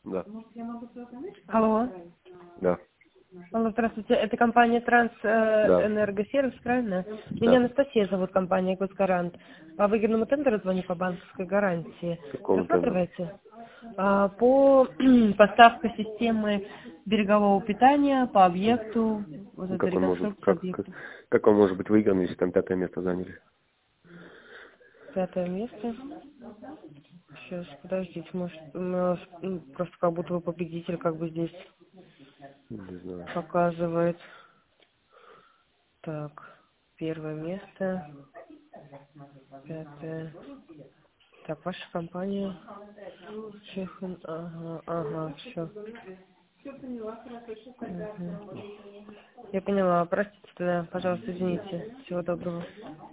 Да. Алло. Да. Алло, здравствуйте. Это компания Да. Энергосервис, правильно? Меня Да. Анастасия зовут, компания Госгарант. По выгодному тендеру звоню по банковской гарантии. К какому тендеру? Рассматриваете? По поставке системы берегового питания по объекту, вот Ну, это Как он может, реконструкция объекта. как он может быть выигран, если там 5-е место заняли? 5-е место. Сейчас, подождите, может, просто как будто вы победитель, как бы здесь Не знаю. показывает. Так, 1-е место, 5-е. Так, ваша компания. Чехан, ага, все. Я поняла, простите тогда, пожалуйста, извините. Всего доброго.